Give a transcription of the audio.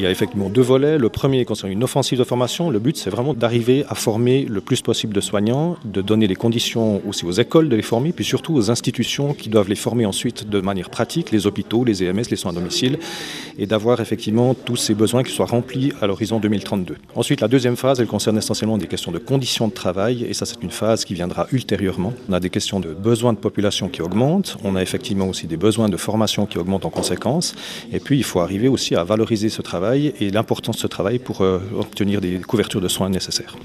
y a effectivement deux volets. Le premier concerne une offensive de formation. Le but, c'est vraiment d'arriver à former le plus possible de soignants, de donner les conditions aussi aux écoles de les former, puis surtout aux institutions qui doivent les former ensuite de manière pratique, les hôpitaux, les EMS, les soins à domicile, et d'avoir effectivement tous ces besoins qui soient remplis à l'horizon 2032. Ensuite, la deuxième phase, elle concerne essentiellement des questions de conditions de travail, et ça, c'est une phase qui viendra ultérieurement. On a des questions de besoins de population qui augmentent, on a effectivement aussi des besoins de formation qui augmentent en conséquence, et puis il faut arriver aussi à valoriser ce travail et l'importance de ce travail pour obtenir des couvertures de soins nécessaires.